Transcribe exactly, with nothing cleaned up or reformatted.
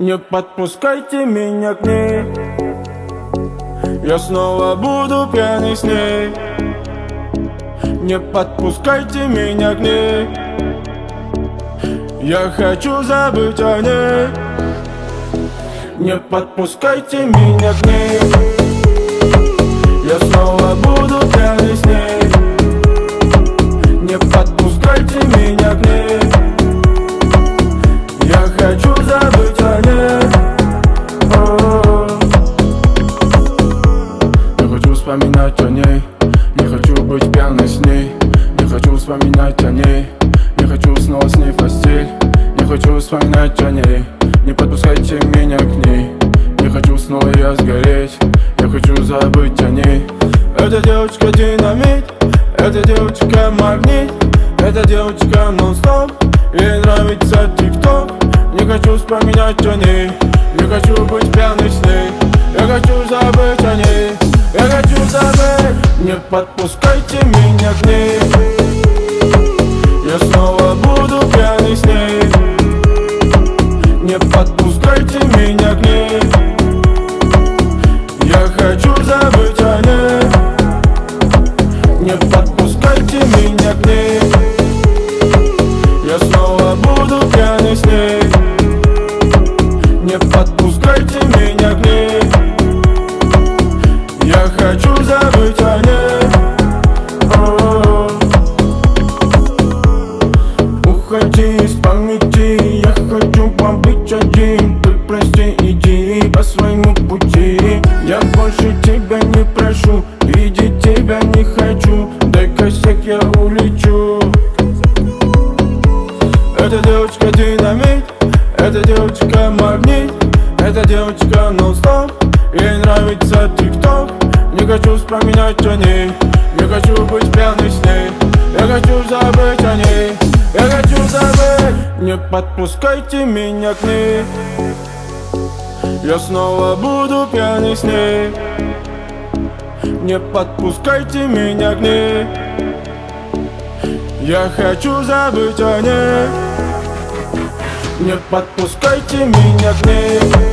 Не подпускайте меня к ней, я снова буду пьяный с ней. Не подпускайте меня к ней, я хочу забыть о ней. Не подпускайте меня к ней, я снова буду пьяный с ней. Не подпускайте меня к ней, я хочу забыть о ней. О-о-о. Не хочу вспоминать о ней, не хочу быть пьяной с ней. Не хочу вспоминать о ней, не хочу снова с ней в постель. Не хочу вспоминать о ней, не подпускайте меня к ней. Не хочу снова я сгореть, я хочу забыть о ней. Эта девочка динамит, эта девочка магнит, эта девочка нон-стоп, ей нравится тик-ток. Не хочу вспоминать о ней, не хочу быть пьяной с ней. Я хочу забыть о ней, я хочу забыть. Не подпускайте меня к ней, я снова буду пьяный с ней. Не подпускайте меня к ней, я хочу забыть о ней. Не подпускайте меня к ней, я снова буду пьяный с ней. Не подпускайте меня к ней, я хочу забыть о ней. О-о-о. Уходи из памяти, я хочу побыть один. Ты прости, иди по своему пути. Я больше тебя не прошу, видеть тебя не хочу. Дай косяк, я улечу. Эта девочка динамит, эта девочка магнит, эта девочка нон-стоп, ей нравится тик-ток. Не хочу вспоминать о ней, не хочу быть пьяной с ней. Я хочу забыть о ней, я хочу забыть. Не подпускайте меня к ней, я снова буду пьяный с ней. Не подпускайте меня к ней, я хочу забыть о ней. Не подпускайте меня к ней.